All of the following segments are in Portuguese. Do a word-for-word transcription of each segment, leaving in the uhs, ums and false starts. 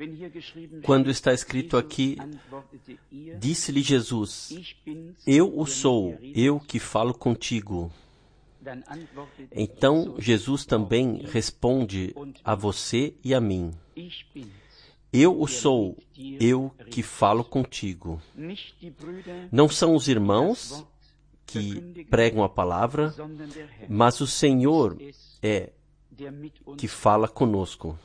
quando está escrito aqui, disse-lhe Jesus, eu o sou, eu que falo contigo. Então Jesus também responde a você e a mim, eu o sou, eu que falo contigo. Não são os irmãos que pregam a palavra, mas o Senhor é que fala conosco.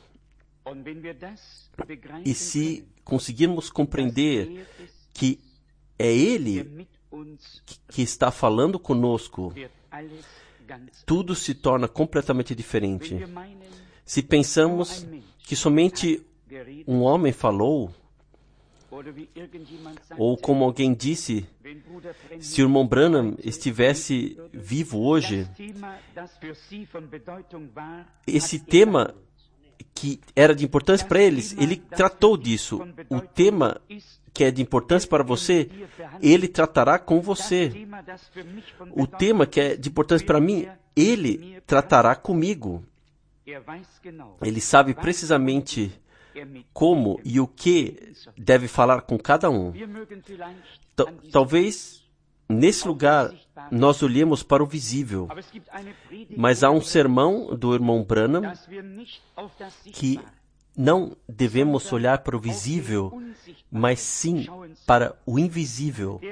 E se conseguirmos compreender que é Ele que está falando conosco, tudo se torna completamente diferente. Se pensamos que somente um homem falou, ou como alguém disse, se o irmão Branham estivesse vivo hoje, esse tema que era de importância para eles, ele tratou disso. O tema que é de importância para você, ele tratará com você. O tema que é de importância para mim, ele tratará comigo. Ele sabe precisamente como e o que deve falar com cada um. T- talvez nesse lugar nós olhemos para o visível, mas há um sermão do irmão Branham que não devemos olhar para o visível, mas sim para o invisível,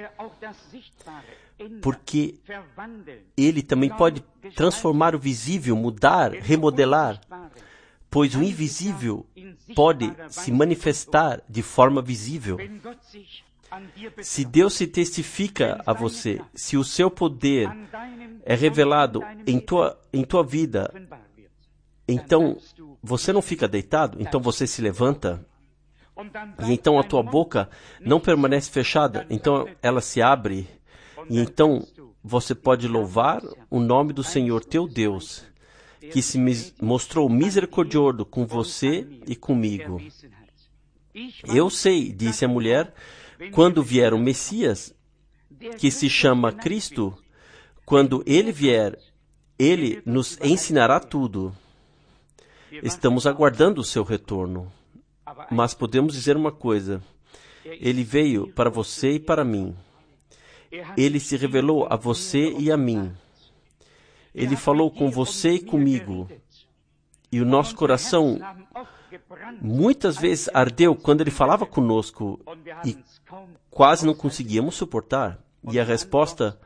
porque ele também pode transformar o visível, mudar, remodelar, pois o invisível pode se manifestar de forma visível. Se Deus se testifica a você, se o seu poder é revelado em tua, em tua vida, então você não fica deitado, então você se levanta, e então a tua boca não permanece fechada, então ela se abre, e então você pode louvar o nome do Senhor teu Deus, que se mostrou misericordioso com você e comigo. Eu sei, disse a mulher, quando vier o Messias, que se chama Cristo, quando ele vier, ele nos ensinará tudo. Estamos aguardando o seu retorno. Mas podemos dizer uma coisa, ele veio para você e para mim. Ele se revelou a você e a mim. Ele falou com você e comigo. E o nosso coração muitas vezes ardeu quando ele falava conosco e quase não conseguíamos suportar. E a resposta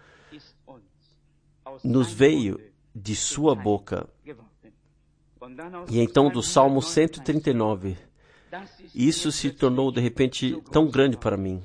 nos veio de sua boca. E então do Salmo cento e trinta e nove, isso se tornou de repente tão grande para mim.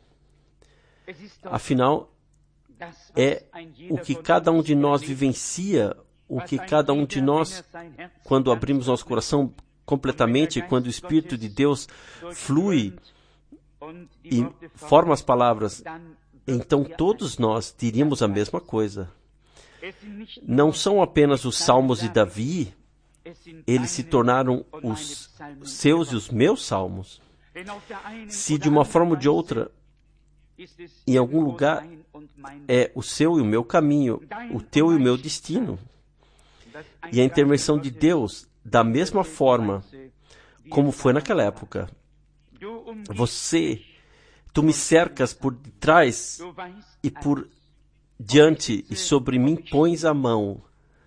Afinal, é o que cada um de nós vivencia, o que cada um de nós, quando abrimos nosso coração completamente, quando o Espírito de Deus flui e forma as palavras, então todos nós diríamos a mesma coisa. Não são apenas os salmos de Davi, eles se tornaram os seus e os meus salmos. Se de uma forma ou de outra, em algum lugar, é o seu e o meu caminho, o teu e o meu destino. E a intervenção de Deus, da mesma forma como foi naquela época. Você, tu me cercas por detrás e por diante, e sobre mim pões a mão.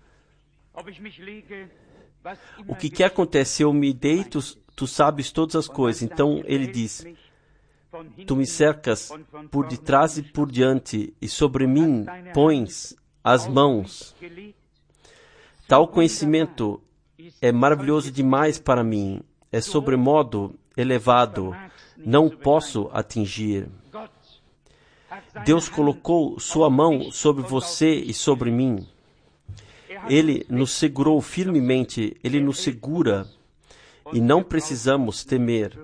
O que quer acontecer, eu me deito, tu sabes todas as coisas. Então ele diz, tu me cercas por detrás e por diante, e sobre mim pões as mãos. Tal conhecimento é maravilhoso demais para mim, é sobremodo elevado, não posso atingir. Deus colocou sua mão sobre você e sobre mim. Ele nos segurou firmemente, Ele nos segura e não precisamos temer.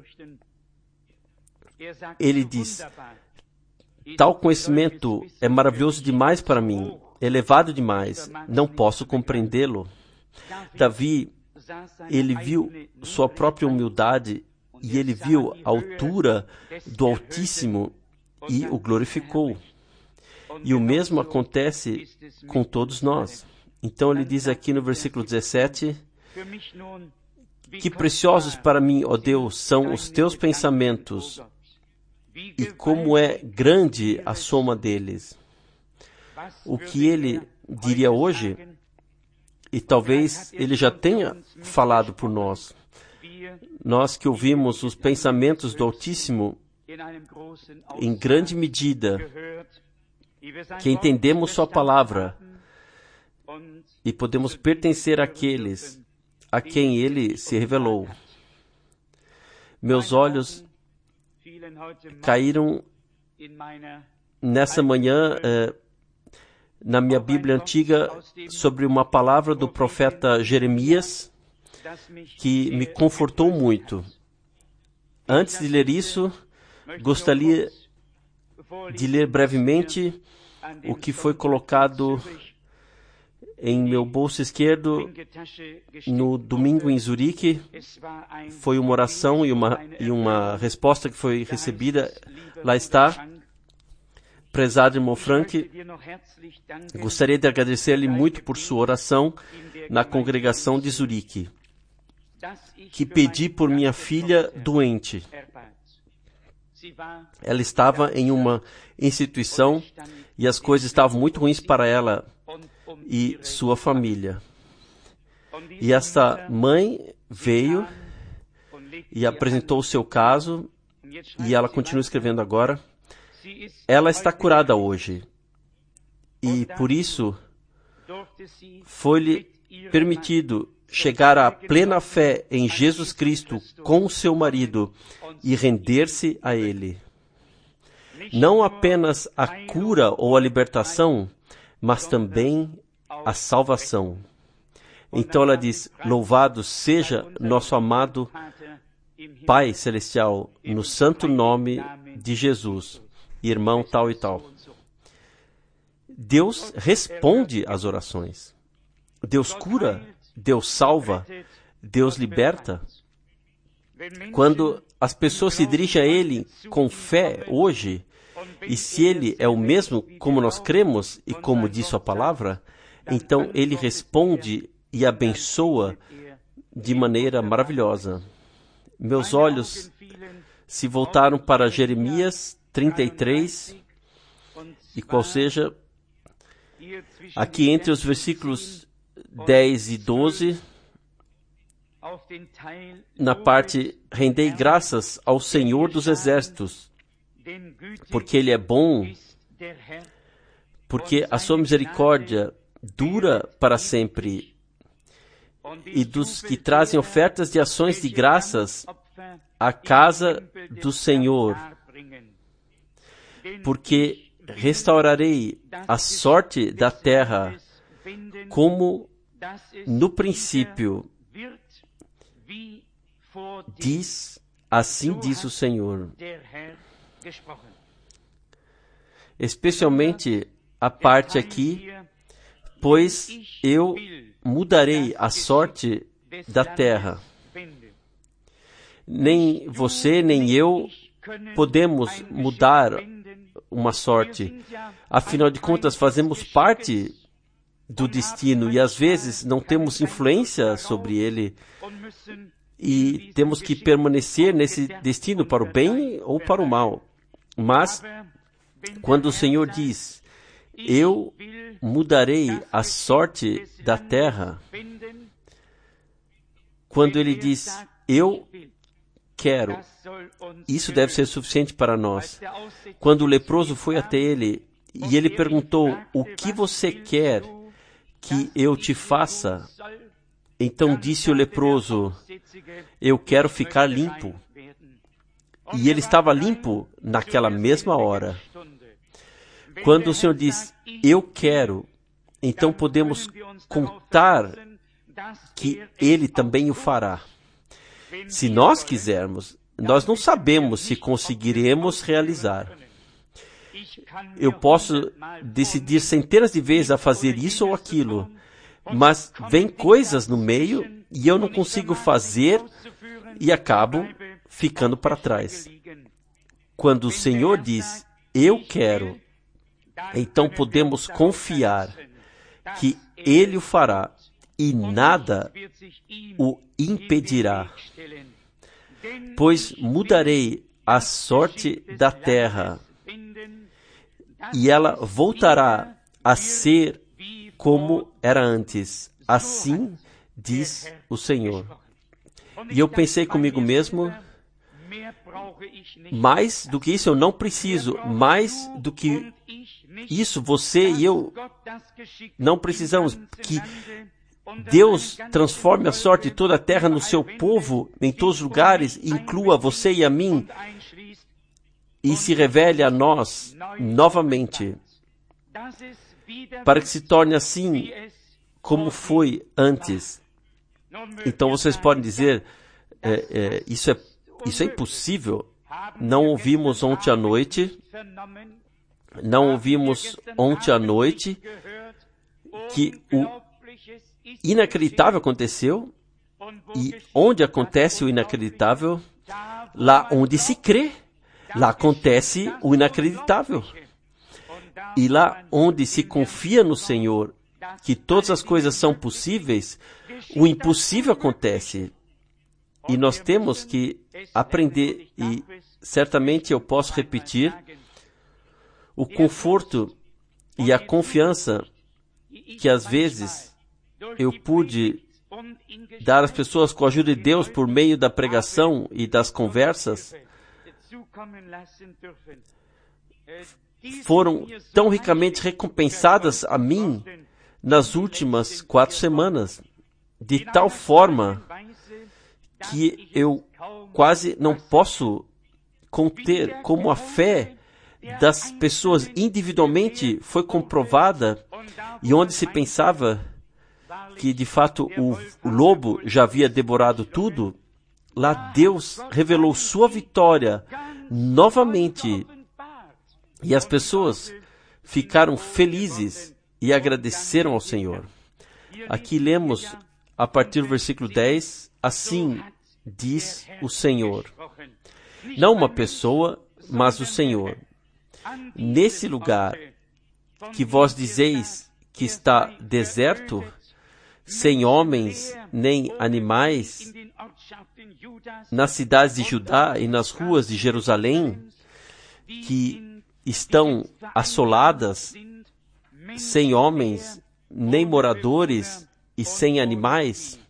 Ele diz, tal conhecimento é maravilhoso demais para mim, elevado demais, não posso compreendê-lo. Davi, ele viu sua própria humildade e ele viu a altura do Altíssimo e o glorificou. E o mesmo acontece com todos nós. Então ele diz aqui no versículo dezessete, Que preciosos para mim, ó Deus, são os teus pensamentos, e como é grande a soma deles. O que ele diria hoje, e talvez ele já tenha falado por nós, nós que ouvimos os pensamentos do Altíssimo em grande medida, que entendemos sua palavra e podemos pertencer àqueles a quem ele se revelou. Meus olhos caíram nessa manhã eh, na minha Bíblia antiga sobre uma palavra do profeta Jeremias que me confortou muito. Antes de ler isso, gostaria de ler brevemente o que foi colocado em meu bolso esquerdo no domingo em Zurique. Foi uma oração e uma, e uma resposta que foi recebida. Lá está. Prezado irmão Frank, gostaria de agradecer-lhe muito por sua oração na congregação de Zurique, que pedi por minha filha doente. Ela estava em uma instituição e as coisas estavam muito ruins para ela e sua família. E esta mãe veio e apresentou o seu caso, e ela continua escrevendo agora. Ela está curada hoje, e por isso foi-lhe permitido chegar à plena fé em Jesus Cristo com seu marido e render-se a Ele. Não apenas a cura ou a libertação, mas também a salvação. Então ela diz: louvado seja nosso amado Pai Celestial, no santo nome de Jesus, irmão tal e tal. Deus responde às orações. Deus cura, Deus salva, Deus liberta. Quando as pessoas se dirigem a Ele com fé hoje, e se Ele é o mesmo como nós cremos e como diz sua palavra, então Ele responde e abençoa de maneira maravilhosa. Meus olhos se voltaram para Jeremias trinta e três, e qual seja, aqui entre os versículos dez e doze, na parte, rendei graças ao Senhor dos Exércitos, porque Ele é bom, porque a sua misericórdia dura para sempre, e dos que trazem ofertas de ações de graças à casa do Senhor, porque restaurarei a sorte da terra como no princípio, diz, assim diz o Senhor. Especialmente a parte aqui, pois eu mudarei a sorte da terra. Nem você, nem eu podemos mudar uma sorte. Afinal de contas, fazemos parte do destino e às vezes não temos influência sobre ele e temos que permanecer nesse destino para o bem ou para o mal. Mas quando o Senhor diz: eu mudarei a sorte da terra, quando Ele diz: eu quero, isso deve ser suficiente para nós. Quando o leproso foi até ele e ele perguntou: o que você quer que eu te faça? Então disse o leproso: eu quero ficar limpo. E ele estava limpo naquela mesma hora. Quando o Senhor diz: eu quero, então podemos contar que Ele também o fará. Se nós quisermos, nós não sabemos se conseguiremos realizar. Eu posso decidir centenas de vezes a fazer isso ou aquilo, mas vem coisas no meio e eu não consigo fazer e acabo ficando para trás. Quando o Senhor diz: eu quero, então podemos confiar que Ele o fará e nada o impedirá. Pois mudarei a sorte da terra, e ela voltará a ser como era antes. Assim diz o Senhor. E eu pensei comigo mesmo, mais do que isso eu não preciso, mais do que isso você e eu não precisamos, que Deus transforme a sorte de toda a terra no seu povo, em todos os lugares, inclua você e a mim, e se revele a nós novamente, para que se torne assim como foi antes. Então vocês podem dizer, é, é, isso, é, isso é impossível. Não ouvimos ontem à noite, não ouvimos ontem à noite que o inacreditável aconteceu, e onde acontece o inacreditável, lá onde se crê, lá acontece o inacreditável. E lá onde se confia no Senhor, que todas as coisas são possíveis, o impossível acontece. E nós temos que aprender, e certamente eu posso repetir, o conforto e a confiança que às vezes eu pude dar às pessoas com a ajuda de Deus por meio da pregação e das conversas, foram tão ricamente recompensadas a mim nas últimas quatro semanas, de tal forma que eu quase não posso conter como a fé das pessoas individualmente foi comprovada, e onde se pensava que de fato o, o lobo já havia devorado tudo, lá Deus revelou sua vitória novamente, e as pessoas ficaram felizes e agradeceram ao Senhor. Aqui lemos a partir do versículo dez, assim diz o Senhor. Não uma pessoa, mas o Senhor. Nesse lugar que vós dizeis que está deserto, sem homens nem animais, nas cidades de Judá e nas ruas de Jerusalém, que estão assoladas, sem homens nem moradores e sem animais,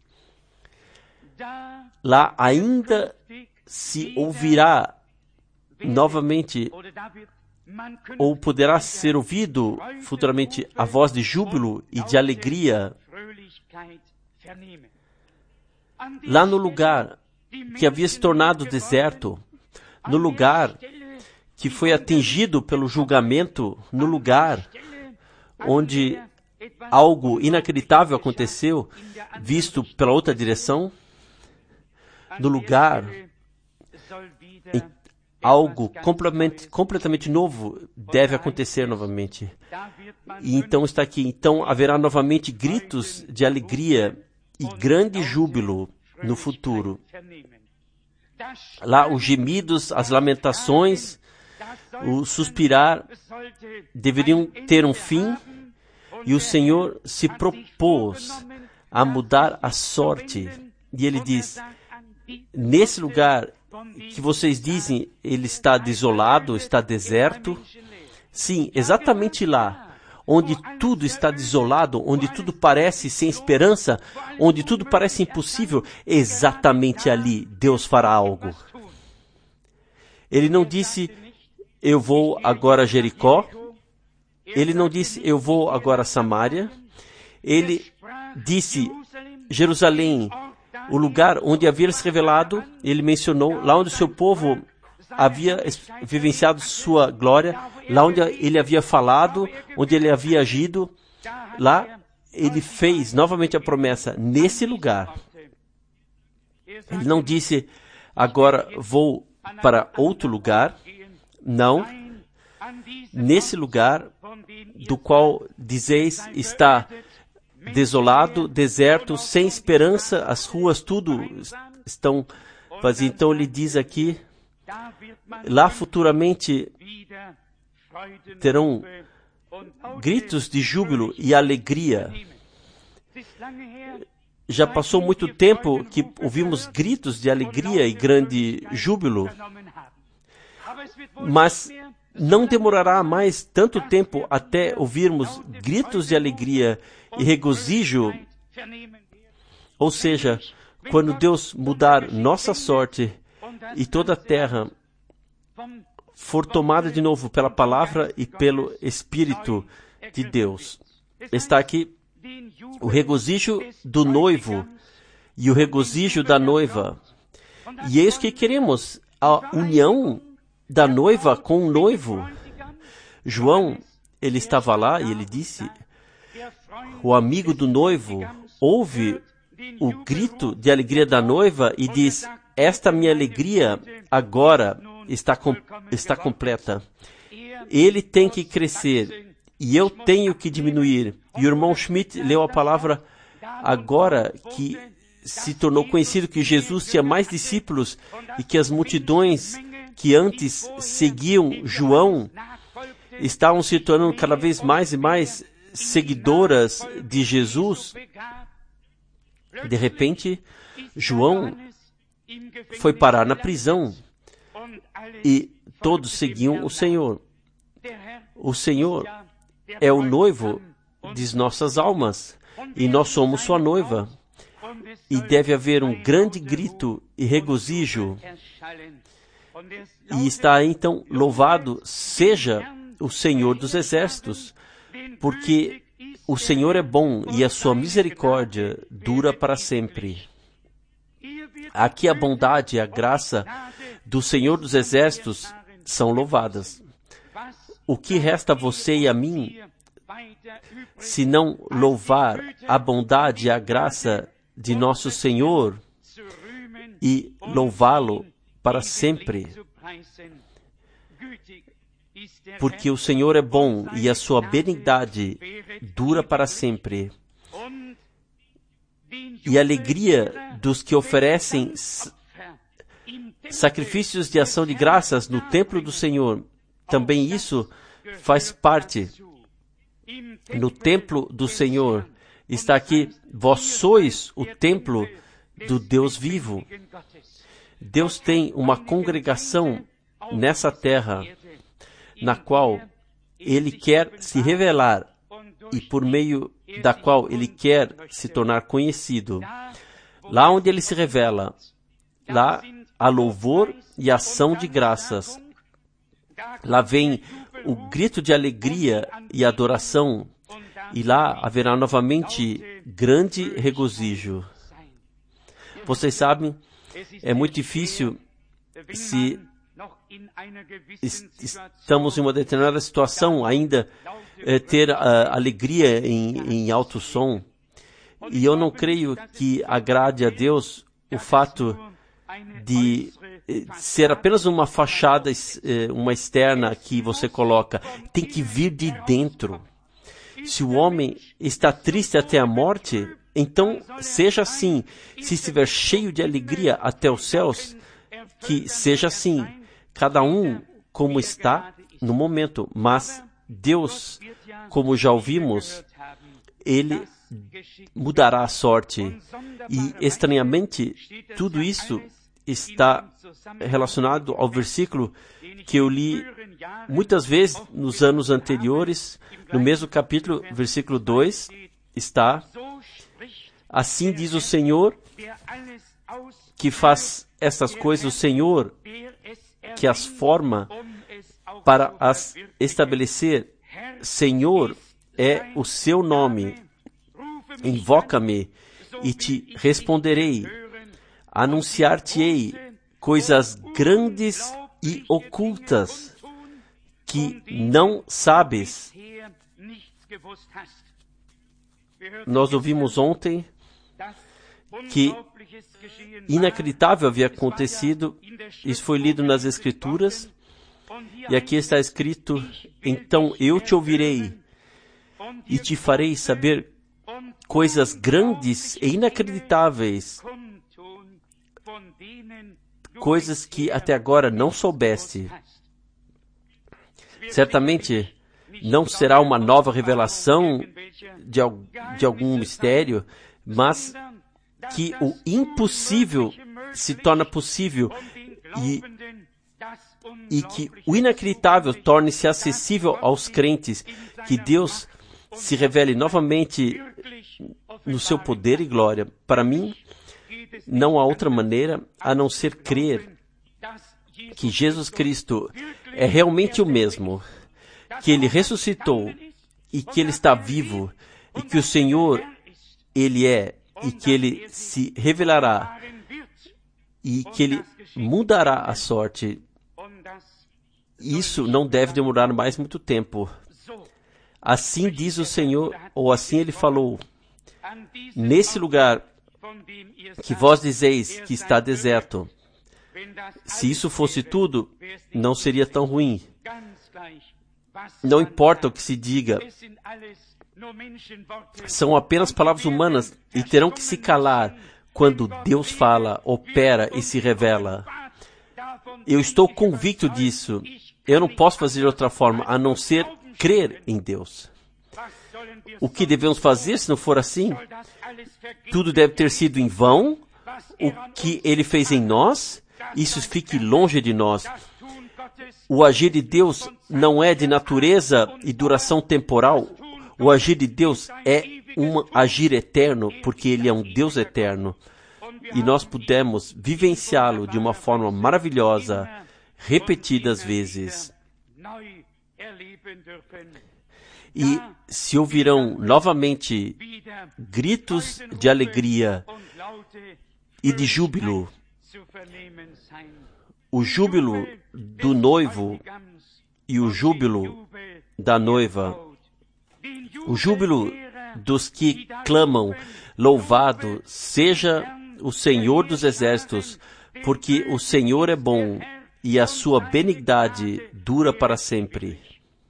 lá ainda se ouvirá novamente, ou poderá ser ouvido futuramente, a voz de júbilo e de alegria. Lá no lugar que havia se tornado deserto, no lugar que foi atingido pelo julgamento, no lugar onde algo inacreditável aconteceu, visto pela outra direção, no lugar em algo completamente, completamente novo deve acontecer novamente. E então está aqui, então haverá novamente gritos de alegria e grande júbilo no futuro. Lá os gemidos, as lamentações, o suspirar deveriam ter um fim, e o Senhor se propôs a mudar a sorte. E Ele diz, nesse lugar que vocês dizem, ele está desolado, está deserto. Sim, exatamente lá, onde tudo está desolado, onde tudo parece sem esperança, onde tudo parece impossível, exatamente ali Deus fará algo. Ele não disse, eu vou agora a Jericó. Ele não disse, eu vou agora a Samaria. Ele disse, Jerusalém, o lugar onde havia se revelado, ele mencionou, lá onde o seu povo havia vivenciado sua glória, lá onde ele havia falado, onde ele havia agido, lá ele fez novamente a promessa, nesse lugar. Ele não disse, agora vou para outro lugar. Não. Nesse lugar do qual dizeis está desolado, deserto, sem esperança, as ruas tudo estão vazias. Então ele diz aqui, lá futuramente terão gritos de júbilo e alegria. Já passou muito tempo que ouvimos gritos de alegria e grande júbilo, mas não demorará mais tanto tempo até ouvirmos gritos de alegria e regozijo, ou seja, quando Deus mudar nossa sorte e toda a terra for tomada de novo pela palavra e pelo Espírito de Deus. Está aqui o regozijo do noivo e o regozijo da noiva. E é isso que queremos, a união da noiva com o noivo. João, ele estava lá e ele disse, o amigo do noivo ouve o grito de alegria da noiva e diz, esta minha alegria agora está, com, está completa. Ele tem que crescer e eu tenho que diminuir. E o irmão Schmidt leu a palavra agora que se tornou conhecido que Jesus tinha mais discípulos e que as multidões que antes seguiam João estavam se tornando cada vez mais e mais seguidoras de Jesus. De repente, João foi parar na prisão e todos seguiam o Senhor. O Senhor é o noivo de nossas almas e nós somos sua noiva. E deve haver um grande grito e regozijo. E está então louvado seja o Senhor dos Exércitos, porque o Senhor é bom e a sua misericórdia dura para sempre. Aqui a bondade e a graça do Senhor dos Exércitos são louvadas. O que resta a você e a mim, se não louvar a bondade e a graça de nosso Senhor e louvá-lo para sempre? Porque o Senhor é bom e a sua benignidade dura para sempre. E a alegria dos que oferecem sacrifícios de ação de graças no templo do Senhor, também isso faz parte. No templo do Senhor está aqui, vós sois o templo do Deus vivo. Deus tem uma congregação nessa terra, na qual Ele quer se revelar e por meio da qual Ele quer se tornar conhecido. Lá onde Ele se revela, lá há louvor e ação de graças. Lá vem o grito de alegria e adoração, e lá haverá novamente grande regozijo. Vocês sabem, é muito difícil se estamos em uma determinada situação ainda é, ter a alegria em, em alto som. E eu não creio que agrade a Deus o fato de ser apenas uma fachada, uma externa que você coloca. Tem que vir de dentro. Se o homem está triste até a morte, então seja assim. Se estiver cheio de alegria até os céus, que seja assim. Cada um como está no momento. Mas Deus, como já ouvimos, Ele mudará a sorte. E, estranhamente, tudo isso está relacionado ao versículo que eu li muitas vezes nos anos anteriores. No mesmo capítulo, versículo dois, está: assim diz o Senhor, que faz estas coisas, o Senhor que as forma para as estabelecer. Senhor é o seu nome. Invoca-me e te responderei. Anunciar-te-ei coisas grandes e ocultas que não sabes. Nós ouvimos ontem que inacreditável havia acontecido. Isso foi lido nas Escrituras. E aqui está escrito: então eu te ouvirei e te farei saber coisas grandes e inacreditáveis, coisas que até agora não soubeste. Certamente, Não será uma nova revelação de, de algum mistério, mas que o impossível se torna possível e, e que o inacreditável torne-se acessível aos crentes, que Deus se revele novamente no seu poder e glória. Para mim, não há outra maneira a não ser crer que Jesus Cristo é realmente o mesmo, que Ele ressuscitou e que Ele está vivo e que o Senhor, Ele é e que Ele se revelará e que Ele mudará a sorte. Isso não deve demorar mais muito tempo. Assim diz o Senhor, ou assim Ele falou, nesse lugar que vós dizeis que está deserto. Se isso fosse tudo, não seria tão ruim. Não importa o que se diga, são apenas palavras humanas e terão que se calar quando Deus fala, opera e se revela. Eu estou convicto disso. Eu não posso fazer de outra forma a não ser crer em Deus. O que devemos fazer se não for assim? Tudo deve ter sido em vão. O que Ele fez em nós, isso fique longe de nós. O agir de Deus não é de natureza e duração temporal. O agir de Deus é um agir eterno, porque Ele é um Deus eterno. E nós podemos vivenciá-lo de uma forma maravilhosa, repetidas vezes. E se ouvirão novamente gritos de alegria e de júbilo, o júbilo do noivo e o júbilo da noiva, o júbilo dos que clamam, louvado seja o Senhor dos Exércitos, porque o Senhor é bom e a sua benignidade dura para sempre.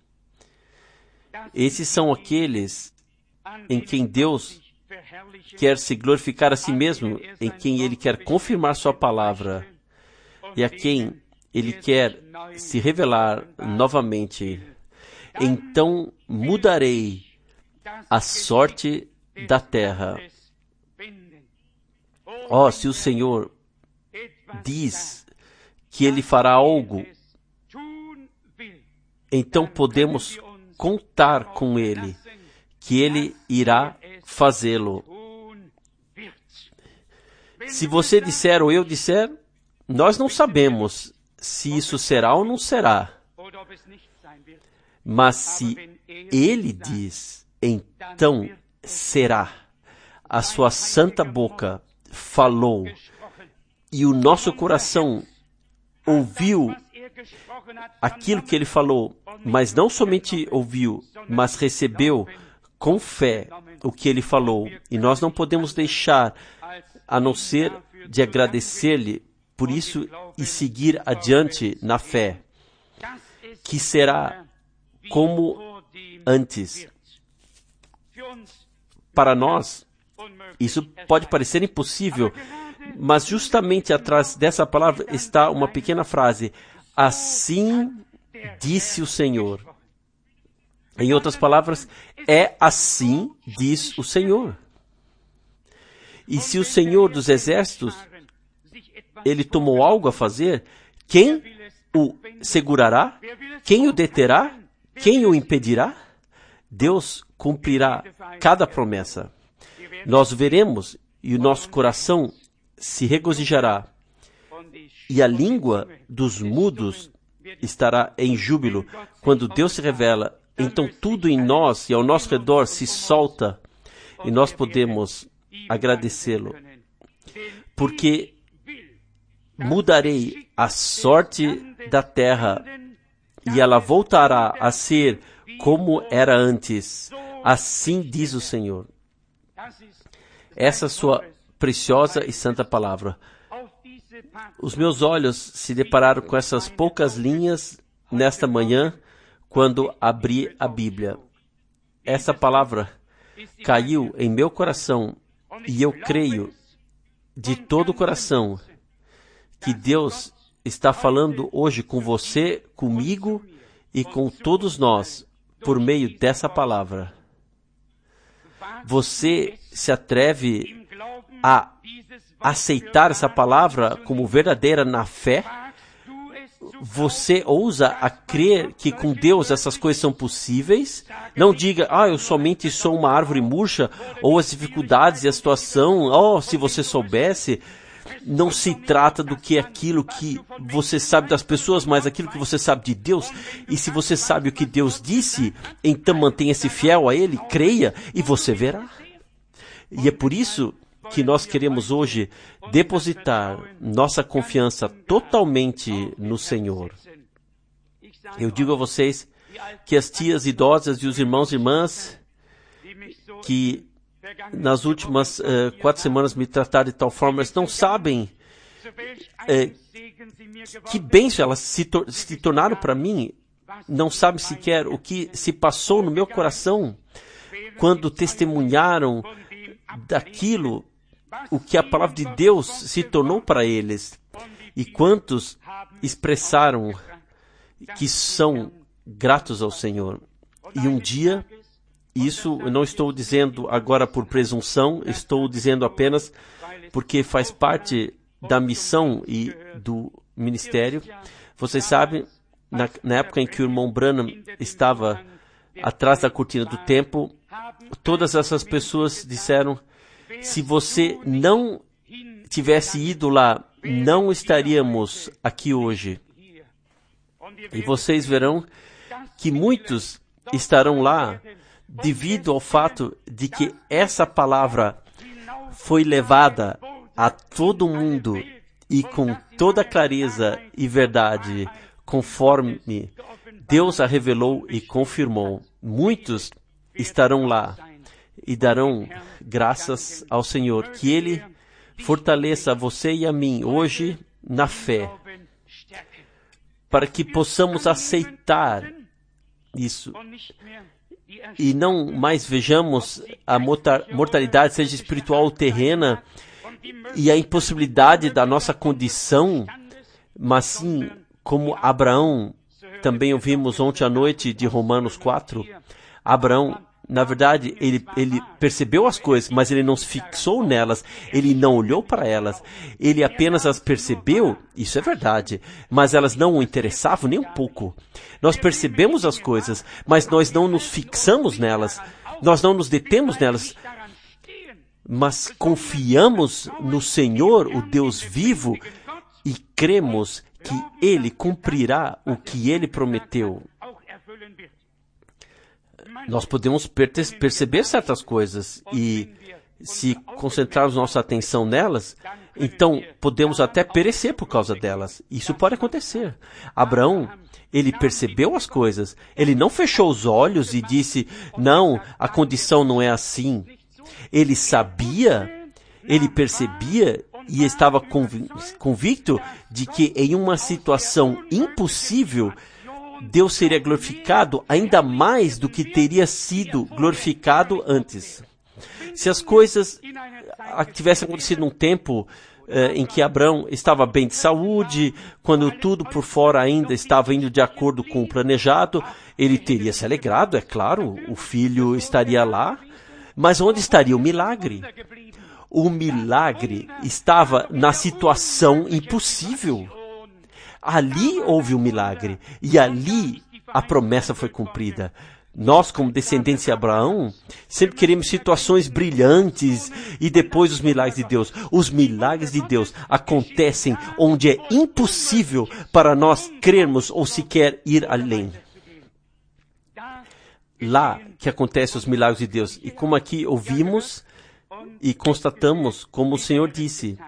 Esses são aqueles em quem Deus quer se glorificar a si mesmo, em quem Ele quer confirmar sua palavra e a quem Ele quer se revelar novamente. Então mudarei a sorte da terra. Oh, se o Senhor diz que Ele fará algo, então podemos contar com Ele, que Ele irá fazê-lo. Se você disser ou eu disser, nós não sabemos se isso será ou não será. Mas se Ele diz, então será. A sua santa boca falou e o nosso coração ouviu aquilo que Ele falou, mas não somente ouviu, mas recebeu com fé o que Ele falou. E nós não podemos deixar a não ser de agradecer-lhe por isso e seguir adiante na fé, que será como antes. Para nós, isso pode parecer impossível, mas justamente atrás dessa palavra está uma pequena frase: assim disse o Senhor. Em outras palavras, é assim diz o Senhor. E se o Senhor dos Exércitos, Ele tomou algo a fazer, quem o segurará? Quem o deterá? Quem o impedirá? Deus cumprirá cada promessa. Nós veremos e o nosso coração se regozijará. E a língua dos mudos estará em júbilo. Quando Deus se revela, então tudo em nós e ao nosso redor se solta e nós podemos agradecê-lo. Porque mudarei a sorte da terra e ela voltará a ser como era antes. Assim diz o Senhor. Essa sua preciosa e santa palavra. Os meus olhos se depararam com essas poucas linhas nesta manhã, quando abri a Bíblia. Essa palavra caiu em meu coração e eu creio de todo o coração que Deus está falando hoje com você, comigo e com todos nós, por meio dessa palavra. Você se atreve a aceitar essa palavra como verdadeira na fé? Você ousa a crer que com Deus essas coisas são possíveis? Não diga, ah, eu somente sou uma árvore murcha, ou as dificuldades e a situação, oh, se você soubesse. Não se trata do que é aquilo que você sabe das pessoas, mas aquilo que você sabe de Deus. E se você sabe o que Deus disse, então mantenha-se fiel a Ele, creia e você verá. E é por isso que nós queremos hoje depositar nossa confiança totalmente no Senhor. Eu digo a vocês que as tias idosas e os irmãos e irmãs que nas últimas uh, quatro semanas me trataram de tal forma, eles não sabem uh, que bênção elas se, tor- se tornaram para mim, não sabem sequer o que se passou no meu coração quando testemunharam daquilo, o que a palavra de Deus se tornou para eles. E quantos expressaram que são gratos ao Senhor. E um dia, isso eu não estou dizendo agora por presunção, estou dizendo apenas porque faz parte da missão e do ministério. Vocês sabem, na, na época em que o irmão Branham estava atrás da cortina do templo, todas essas pessoas disseram, se você não tivesse ido lá, não estaríamos aqui hoje. E vocês verão que muitos estarão lá devido ao fato de que essa palavra foi levada a todo mundo e com toda clareza e verdade, conforme Deus a revelou e confirmou. Muitos estarão lá e darão graças ao Senhor, que Ele fortaleça você e a mim hoje na fé, para que possamos aceitar isso e não mais vejamos a mortalidade, seja espiritual ou terrena, e a impossibilidade da nossa condição, mas sim, como Abraão, também ouvimos ontem à noite de Romanos quatro, Abraão, na verdade, ele, ele percebeu as coisas, mas ele não se fixou nelas, ele não olhou para elas, ele apenas as percebeu, isso é verdade, mas elas não o interessavam nem um pouco. Nós percebemos as coisas, mas nós não nos fixamos nelas, nós não nos detemos nelas, mas confiamos no Senhor, o Deus vivo, e cremos que Ele cumprirá o que Ele prometeu. Nós podemos perceber certas coisas e, se concentrarmos nossa atenção nelas, então podemos até perecer por causa delas. Isso pode acontecer. Abraão, ele percebeu as coisas. Ele não fechou os olhos e disse, não, a condição não é assim. Ele sabia, ele percebia e estava convicto de que em uma situação impossível, Deus seria glorificado ainda mais do que teria sido glorificado antes. Se as coisas tivessem acontecido num tempo eh, em que Abraão estava bem de saúde, quando tudo por fora ainda estava indo de acordo com o planejado, ele teria se alegrado, é claro, o filho estaria lá, mas onde estaria o milagre? O milagre estava na situação impossível. Ali houve um milagre, e ali a promessa foi cumprida. Nós, como descendentes de Abraão, sempre queremos situações brilhantes e depois os milagres de Deus. Os milagres de Deus acontecem onde é impossível para nós crermos ou sequer ir além. Lá que acontecem os milagres de Deus. E como aqui ouvimos e constatamos, como o Senhor disse,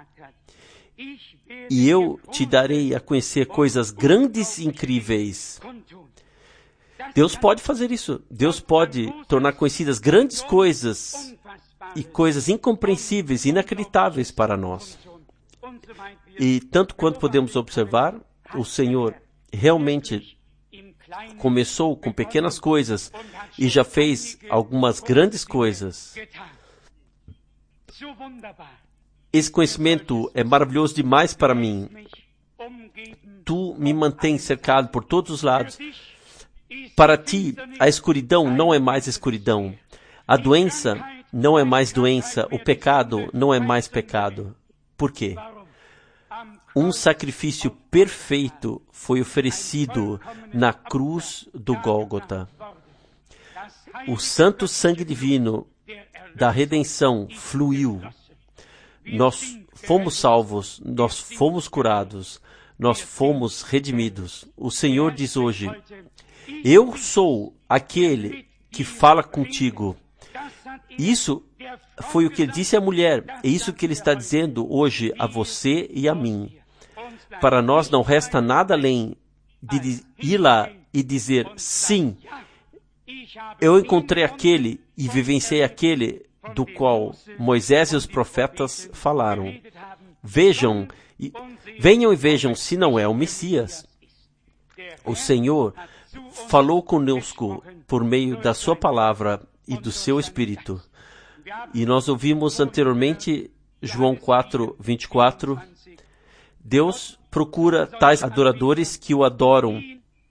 e eu te darei a conhecer coisas grandes e incríveis. Deus pode fazer isso. Deus pode tornar conhecidas grandes coisas e coisas incompreensíveis, inacreditáveis para nós. E tanto quanto podemos observar, o Senhor realmente começou com pequenas coisas e já fez algumas grandes coisas. Esse conhecimento é maravilhoso demais para mim. Tu me mantens cercado por todos os lados. Para ti, a escuridão não é mais escuridão. A doença não é mais doença. O pecado não é mais pecado. Por quê? Um sacrifício perfeito foi oferecido na cruz do Gólgota. O santo sangue divino da redenção fluiu. Nós fomos salvos, nós fomos curados, nós fomos redimidos. O Senhor diz hoje: eu sou aquele que fala contigo. Isso foi o que ele disse à mulher. É isso que ele está dizendo hoje a você e a mim. Para nós não resta nada além de ir lá e dizer: sim, eu encontrei aquele e vivenciei aquele do qual Moisés e os profetas falaram. Vejam, e, venham e vejam se não é o Messias. O Senhor falou conosco por meio da sua palavra e do seu Espírito. E nós ouvimos anteriormente João quatro, vinte e quatro. Deus procura tais adoradores que o adoram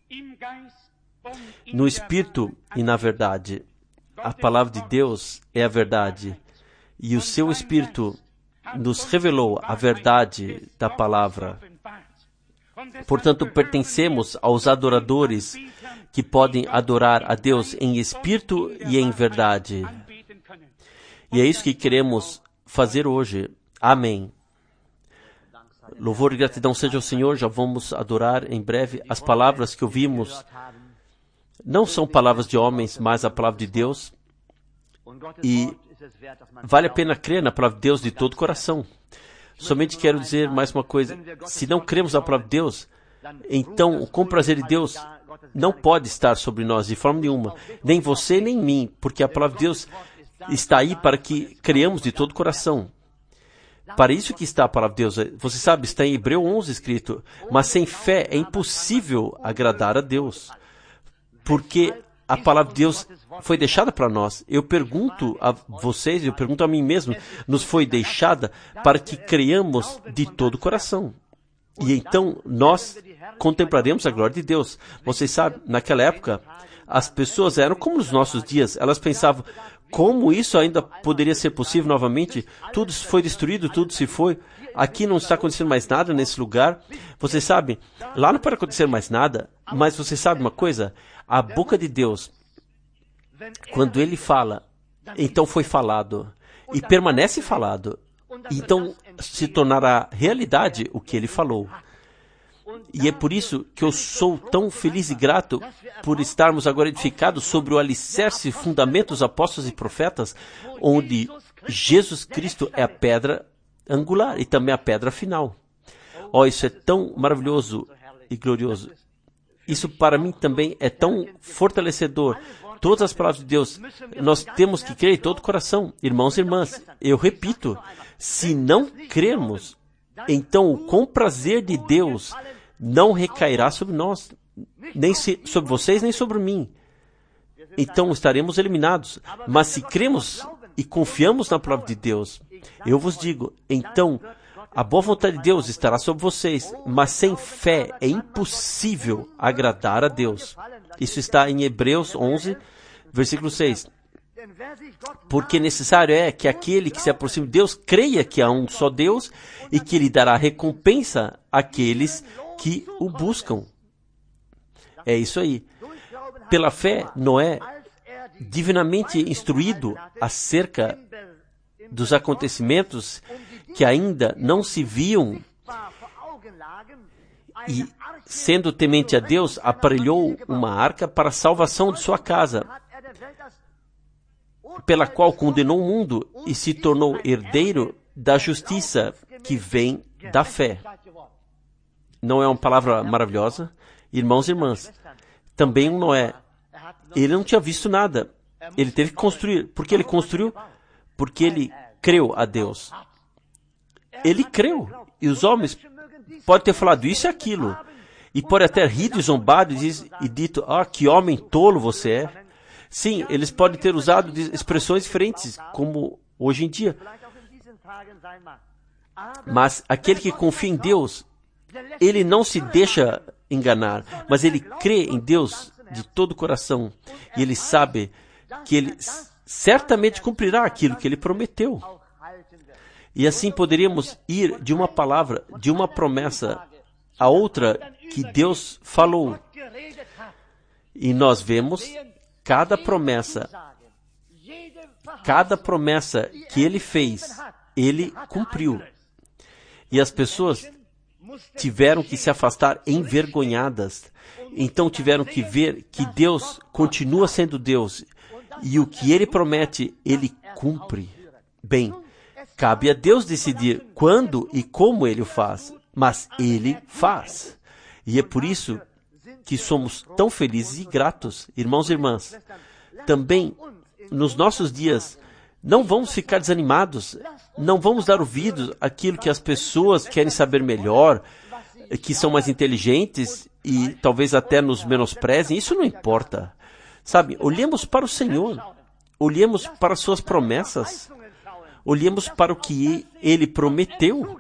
no Espírito e na verdade. A palavra de Deus é a verdade. E o seu Espírito nos revelou a verdade da palavra. Portanto, pertencemos aos adoradores que podem adorar a Deus em espírito e em verdade. E é isso que queremos fazer hoje. Amém. Louvor e gratidão seja ao Senhor. Já vamos adorar em breve. As palavras que ouvimos não são palavras de homens, mas a palavra de Deus. E vale a pena crer na palavra de Deus de todo o coração. Somente quero dizer mais uma coisa. Se não cremos na palavra de Deus, então com o prazer de Deus não pode estar sobre nós de forma nenhuma. Nem você, nem mim. Porque a palavra de Deus está aí para que creamos de todo o coração. Para isso que está a palavra de Deus. Você sabe, está em Hebreu onze escrito. Mas sem fé é impossível agradar a Deus. Porque a palavra de Deus foi deixada para nós. Eu pergunto a vocês, eu pergunto a mim mesmo, nos foi deixada para que creiamos de todo o coração. E então nós contemplaremos a glória de Deus. Vocês sabem, naquela época, as pessoas eram como nos nossos dias. Elas pensavam, como isso ainda poderia ser possível novamente? Tudo foi destruído, tudo se foi. Aqui não está acontecendo mais nada nesse lugar. Vocês sabem, lá não pode acontecer mais nada. Mas você sabe uma coisa? A boca de Deus, quando Ele fala, então foi falado. E permanece falado. Então se tornará realidade o que Ele falou. E é por isso que eu sou tão feliz e grato por estarmos agora edificados sobre o alicerce, fundamento dos apóstolos e profetas, onde Jesus Cristo é a pedra angular e também a pedra final. Oh, isso é tão maravilhoso e glorioso. Isso para mim também é tão fortalecedor. Todas as palavras de Deus, nós temos que crer em todo o coração. Irmãos e irmãs, eu repito, se não crermos, então o comprazer de Deus não recairá sobre nós, nem sobre vocês, nem sobre mim. Então estaremos eliminados. Mas se cremos e confiamos na palavra de Deus, eu vos digo, então a boa vontade de Deus estará sobre vocês, mas sem fé é impossível agradar a Deus. Isso está em Hebreus onze, versículo seis. Porque necessário é que aquele que se aproxime de Deus creia que há um só Deus e que Ele dará recompensa àqueles que o buscam. É isso aí. Pela fé, Noé, divinamente instruído acerca dos acontecimentos que ainda não se viam e, sendo temente a Deus, aparelhou uma arca para a salvação de sua casa, pela qual condenou o mundo e se tornou herdeiro da justiça que vem da fé. Não é uma palavra maravilhosa? Irmãos e irmãs, também o Noé, ele não tinha visto nada. Ele teve que construir. Por que ele construiu? Porque ele creu a Deus. Ele creu. E os homens podem ter falado isso e aquilo. E podem até rir e zombado e dito, ah, que homem tolo você é. Sim, eles podem ter usado expressões diferentes, como hoje em dia. Mas aquele que confia em Deus, ele não se deixa enganar, mas ele crê em Deus de todo o coração. E ele sabe que ele certamente cumprirá aquilo que ele prometeu. E assim poderíamos ir de uma palavra, de uma promessa a outra que Deus falou. E nós vemos cada promessa, cada promessa que ele fez, ele cumpriu. E as pessoas tiveram que se afastar envergonhadas. Então tiveram que ver que Deus continua sendo Deus. E o que ele promete, ele cumpre. Bem, cabe a Deus decidir quando e como ele o faz. Mas ele faz. E é por isso que somos tão felizes e gratos. Irmãos e irmãs, também nos nossos dias, não vamos ficar desanimados. Não vamos dar ouvidos àquilo que as pessoas querem saber melhor, que são mais inteligentes e talvez até nos menosprezem. Isso não importa. Sabe, olhemos para o Senhor. Olhemos para as suas promessas. Olhemos para o que ele prometeu.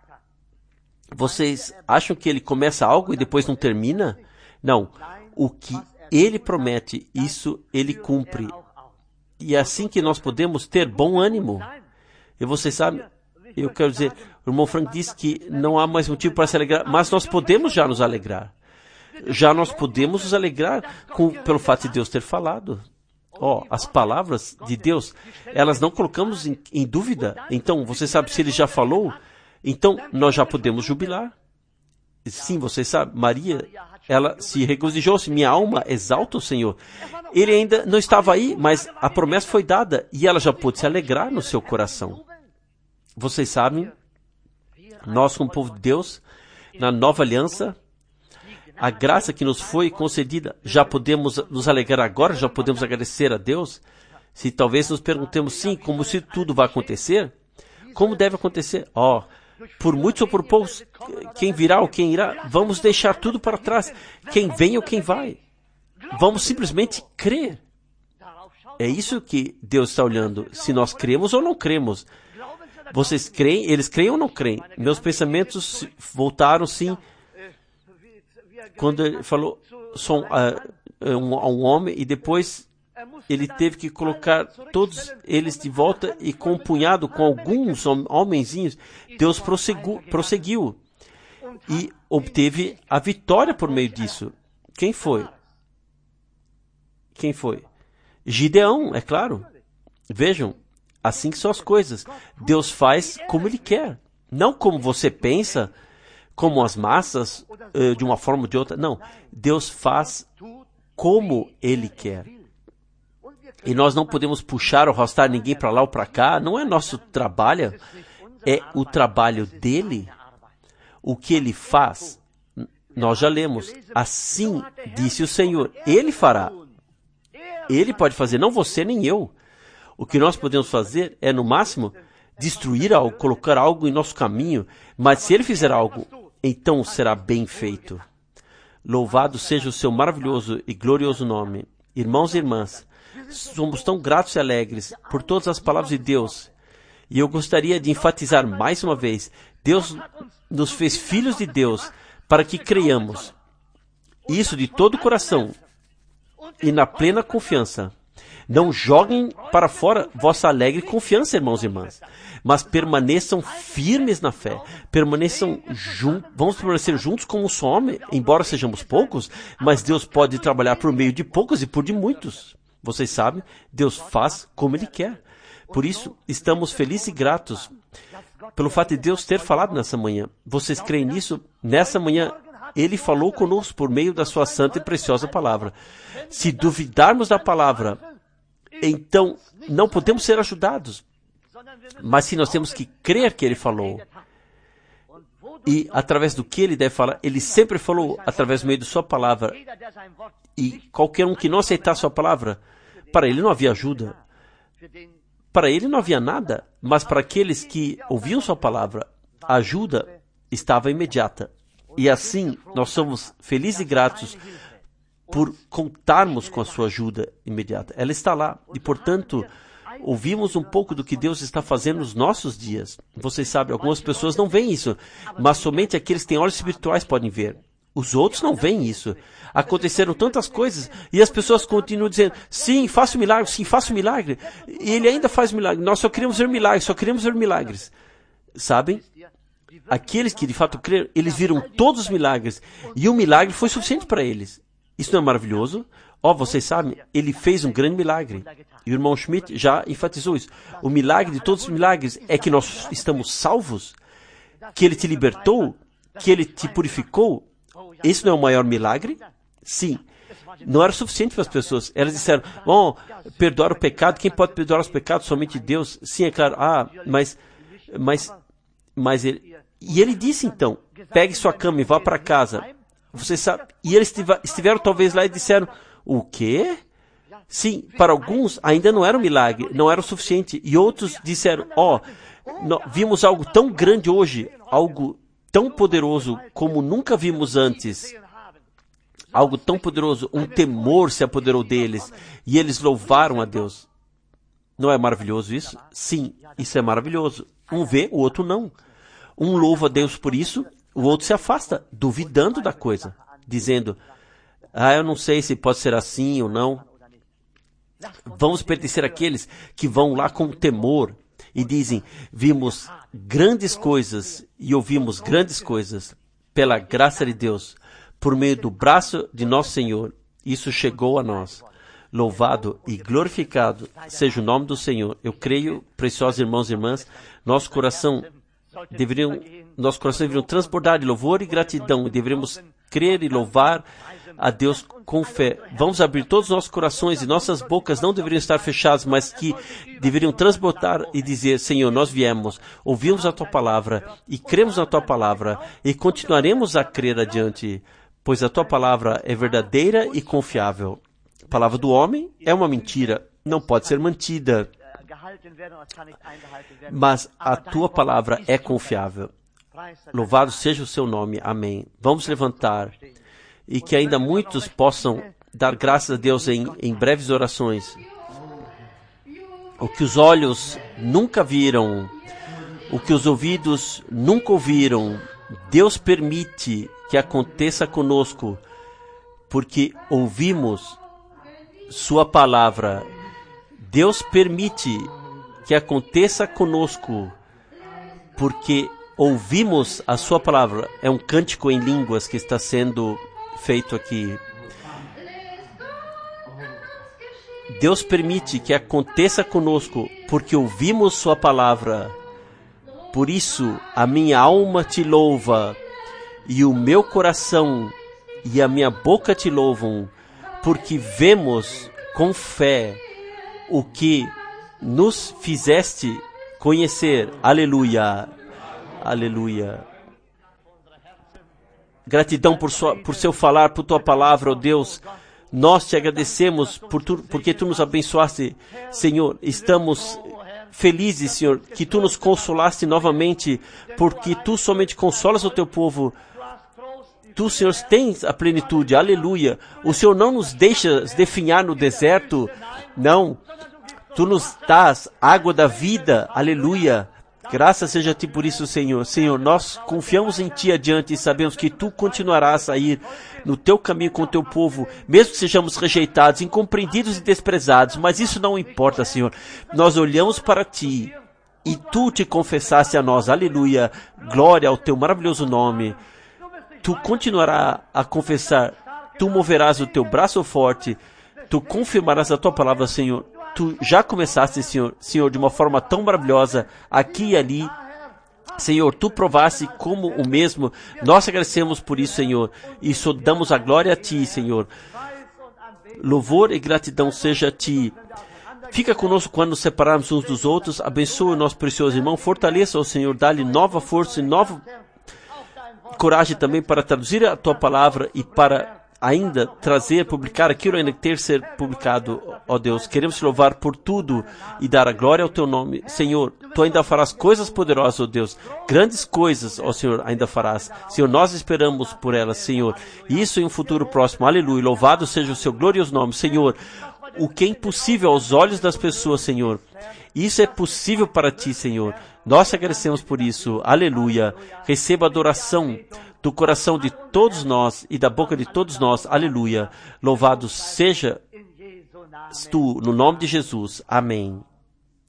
Vocês acham que ele começa algo e depois não termina? Não. O que ele promete, isso ele cumpre. E é assim que nós podemos ter bom ânimo. E vocês sabem, eu quero dizer, o irmão Frank disse que não há mais motivo para se alegrar, mas nós podemos já nos alegrar. Já nós podemos nos alegrar com, pelo fato de Deus ter falado. Ó, oh, as palavras de Deus, elas não colocamos em, em dúvida. Então, você sabe, se ele já falou, então nós já podemos jubilar. Sim, você sabe, Maria, ela se regozijou-se, minha alma exalta o Senhor. Ele ainda não estava aí, mas a promessa foi dada e ela já pôde se alegrar no seu coração. Vocês sabem, nós como povo de Deus, na nova aliança, a graça que nos foi concedida, já podemos nos alegrar agora, já podemos agradecer a Deus. Se talvez nos perguntemos, sim, como se tudo vai acontecer, como deve acontecer? Ó, oh, por muitos ou por poucos, quem virá ou quem irá, vamos deixar tudo para trás. Quem vem ou quem vai. Vamos simplesmente crer. É isso que Deus está olhando, se nós cremos ou não cremos. Vocês creem? Eles creem ou não creem? Meus pensamentos voltaram, sim, quando ele falou sou um, um, um homem e depois ele teve que colocar todos eles de volta e com um punhado, com alguns homenzinhos, Deus prosseguiu, prosseguiu e obteve a vitória por meio disso. Quem foi? Quem foi? Gideão, é claro. Vejam, assim que são as coisas. Deus faz como ele quer, não como você pensa, como as massas, de uma forma ou de outra. Não, Deus faz como ele quer. E nós não podemos puxar ou arrastar ninguém para lá ou para cá. Não é nosso trabalho, é o trabalho dele. O que ele faz, nós já lemos. Assim disse o Senhor, ele fará. Ele pode fazer, não você nem eu. O que nós podemos fazer é, no máximo, destruir algo, colocar algo em nosso caminho. Mas se ele fizer algo, então será bem feito. Louvado seja o seu maravilhoso e glorioso nome. Irmãos e irmãs, somos tão gratos e alegres por todas as palavras de Deus. E eu gostaria de enfatizar mais uma vez, Deus nos fez filhos de Deus para que creiamos. Isso de todo o coração e na plena confiança. Não joguem para fora vossa alegre confiança, irmãos e irmãs, mas permaneçam firmes na fé. Permaneçam juntos, vamos permanecer juntos como um só homem, embora sejamos poucos, mas Deus pode trabalhar por meio de poucos e por de muitos. Vocês sabem, Deus faz como Ele quer. Por isso, estamos felizes e gratos pelo fato de Deus ter falado nessa manhã. Vocês creem nisso? Nessa manhã, Ele falou conosco por meio da sua santa e preciosa palavra. Se duvidarmos da palavra, então não podemos ser ajudados. Mas se nós temos que crer que Ele falou, e através do que Ele deve falar, Ele sempre falou através do meio de sua palavra. E qualquer um que não aceitar sua palavra, para ele não havia ajuda. Para ele não havia nada, mas para aqueles que ouviam sua palavra, a ajuda estava imediata. E assim, nós somos felizes e gratos por contarmos com a sua ajuda imediata. Ela está lá. E, portanto, ouvimos um pouco do que Deus está fazendo nos nossos dias. Vocês sabem, algumas pessoas não veem isso, mas somente aqueles que têm olhos espirituais podem ver. Os outros não veem isso. Aconteceram tantas coisas e as pessoas continuam dizendo, sim, faça o milagre, sim, faça o milagre. E ele ainda faz milagre. Nós só queremos ver milagres, só queremos ver milagres. Sabem? Aqueles que de fato creram, eles viram todos os milagres. E o milagre foi suficiente para eles. Isso não é maravilhoso? Ó, oh, vocês sabem, ele fez um grande milagre. E o irmão Schmidt já enfatizou isso. O milagre de todos os milagres é que nós estamos salvos, que ele te libertou, que ele te purificou. Esse não é o maior milagre? Sim. Não era suficiente para as pessoas. Elas disseram, bom, perdoar o pecado, quem pode perdoar os pecados? Somente Deus. Sim, é claro. Ah, mas, mas, mas ele... E ele disse então, pegue sua cama e vá para casa. Você sabe? E eles estiveram talvez lá e disseram, o quê? Sim, para alguns ainda não era um milagre, não era o suficiente. E outros disseram, ó, oh, vimos algo tão grande hoje, algo tão poderoso como nunca vimos antes. Algo tão poderoso, um temor se apoderou deles. E eles louvaram a Deus. Não é maravilhoso isso? Sim, isso é maravilhoso. Um vê, o outro não. Um louva a Deus por isso, o outro se afasta, duvidando da coisa, dizendo, ah, eu não sei se pode ser assim ou não. Vamos pertencer àqueles que vão lá com temor e dizem, vimos grandes coisas e ouvimos grandes coisas pela graça de Deus, por meio do braço de nosso Senhor. Isso chegou a nós. Louvado e glorificado seja o nome do Senhor. Eu creio, preciosos irmãos e irmãs, nosso coração deveriam, nossos corações deveriam transbordar de louvor e gratidão. E deveríamos crer e louvar a Deus com fé. Vamos abrir todos os nossos corações e nossas bocas não deveriam estar fechadas, mas que deveriam transbordar e dizer, Senhor, nós viemos, ouvimos a Tua palavra e cremos na Tua palavra e continuaremos a crer adiante, pois a Tua palavra é verdadeira e confiável. A palavra do homem é uma mentira, não pode ser mantida. Mas a Tua palavra é confiável. Louvado seja o Seu nome. Amém. Vamos levantar e que ainda muitos possam dar graças a Deus em, em breves orações. O que os olhos nunca viram, o que os ouvidos nunca ouviram, Deus permite que aconteça conosco, porque ouvimos Sua palavra. Deus permite que aconteça conosco, porque ouvimos a Sua palavra. É um cântico em línguas que está sendo feito aqui. Deus permite que aconteça conosco, porque ouvimos Sua palavra. Por isso, a minha alma te louva, e o meu coração e a minha boca te louvam, porque vemos com fé o que nos fizeste conhecer. Aleluia. Aleluia. Gratidão por, sua, por seu falar, por Tua palavra, ó Deus. Nós te agradecemos por tu, porque Tu nos abençoaste, Senhor. Estamos felizes, Senhor, que Tu nos consolaste novamente, porque Tu somente consolas o Teu povo. Tu, Senhor, tens a plenitude. Aleluia. O Senhor não nos deixa definhar no deserto. Não. Tu nos dás água da vida. Aleluia. Graças seja a Ti por isso, Senhor. Senhor, nós confiamos em Ti adiante e sabemos que Tu continuarás a ir no Teu caminho com o Teu povo, mesmo que sejamos rejeitados, incompreendidos e desprezados, mas isso não importa, Senhor. Nós olhamos para Ti e Tu te confessaste a nós. Aleluia. Glória ao Teu maravilhoso nome. Tu continuarás a confessar. Tu moverás o Teu braço forte. Tu confirmarás a Tua palavra, Senhor. Tu já começaste, Senhor, Senhor, de uma forma tão maravilhosa, aqui e ali. Senhor, Tu provaste como o mesmo. Nós agradecemos por isso, Senhor, e só damos a glória a Ti, Senhor. Louvor e gratidão seja a Ti. Fica conosco quando nos separarmos uns dos outros. Abençoe o nosso precioso irmão. Fortaleça o Senhor. Dá-lhe nova força e nova coragem também para traduzir a Tua palavra e para ainda trazer, publicar aquilo ainda ter ser publicado, ó Deus. Queremos Te louvar por tudo e dar a glória ao Teu nome. Senhor, Tu ainda farás coisas poderosas, ó Deus. Grandes coisas, ó Senhor, ainda farás. Senhor, nós esperamos por elas, Senhor. Isso em um futuro próximo. Aleluia. Louvado seja o Seu glorioso nome. Senhor, o que é impossível aos olhos das pessoas, Senhor, isso é possível para Ti, Senhor. Nós te agradecemos por isso. Aleluia. Receba adoração, do coração de todos nós e da boca de todos nós. Aleluia. Louvado seja tu no nome de Jesus. Amém.